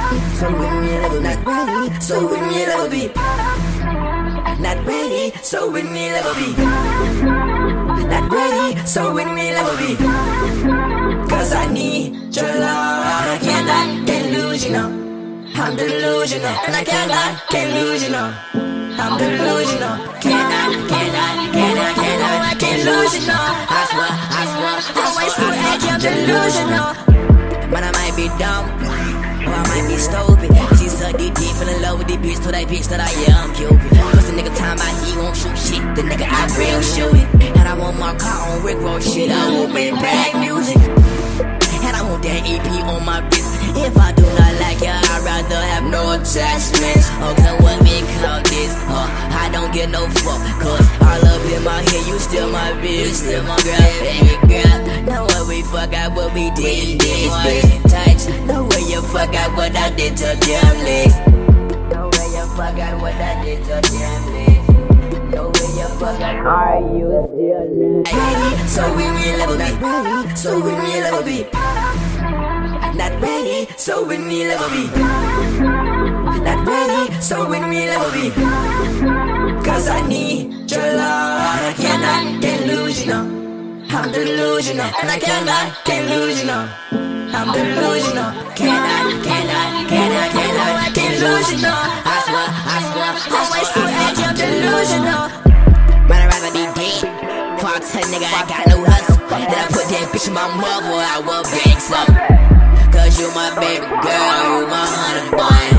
So when you never not ready, so when you never be not ready, so when you never be not ready, so when we never be. Cause I need your love, and I can't lose you now. I'm delusional, and I can't lose you now. I'm delusional, can't lose you now. I swear, I'm delusional. But I might be dumb, or I might be stupid. She sucked it deep, fell in love with the bitch, told that bitch that I am Cupid. Cause the nigga time out, he won't shoot shit, the nigga I real shoot it. And I want my car on Rick Roll shit, I want me bad music. And I want that EP on my wrist. If I do not like you, I'd rather have no attachments. Okay, what we call this? I don't get no fuck, cause all up in my head, you still my bitch, still my girl, baby girl. Know what we fuck out, what we did, this bitch touch. Know where you fuck out, what I did to damn legs. Know where you fuck out, what I did to damn legs. Know where you fuck out, are you still not ready? So we will never be ready, so we will never be not ready, so we will never be not ready, so we will never be. Cause I need your love, and I can't lose you now. I'm delusional, and I can't lose you now. I'm delusional, can't lose you now. I swear, I'm delusional. Man, I'd rather be dead. Fuck that nigga, I got no hustle. Then I put that bitch in my mother, I will break some. Cause you my baby girl, you my honey boy.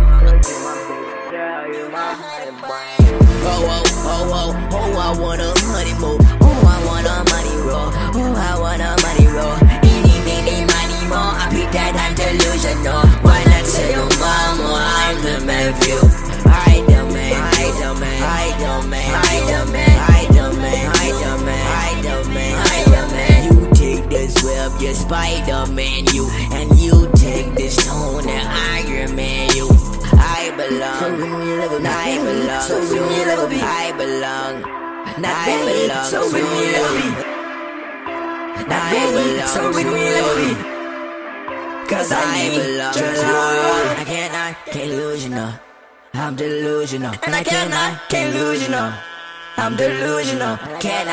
I want a honeymoon. Oh, I want a money roll. Oh, I want a money roll. Any money more. I pick that I'm delusional. Why not tell your mama I'm the man for you? I the man, I the man, I the man, I the man, I the man, I the man, I the man, I the man. You take this web, you Spider-Man, you, and you take this tone and Iron Man, you. I belong. So when we live, I belong. So when we live, I belong. Not ready, so we will be. Not ready, so we will be. Cause I need your love. I can't lose you now. I'm delusional, and I can't lose you now. I'm delusional, can't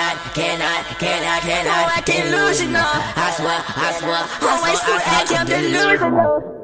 lose you now. I swear, I'm delusional.